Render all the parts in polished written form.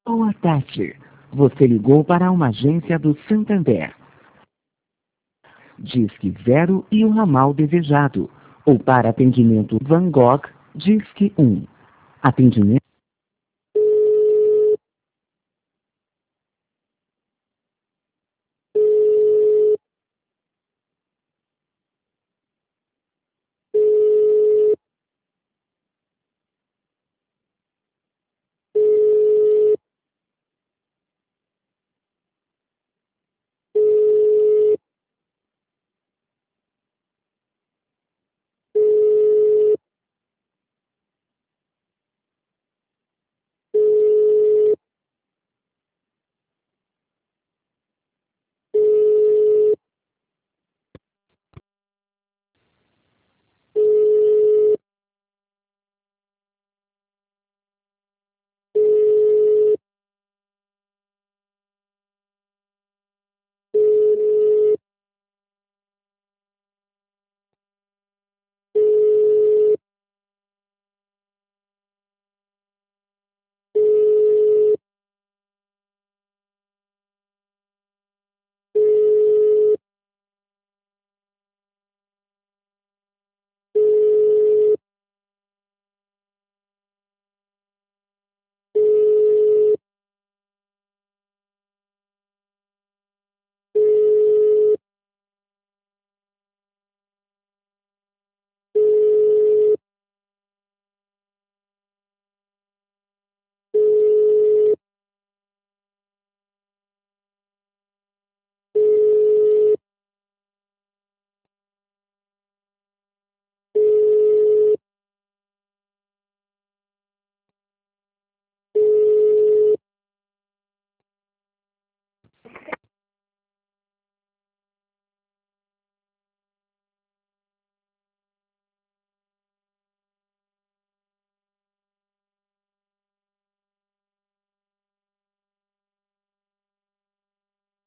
Boa tarde. Você ligou para uma agência do Santander. Disque 0 e o ramal desejado. Ou para atendimento Van Gogh, Disque 1. Atendimento.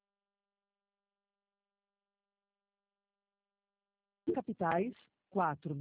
Capitais, 4.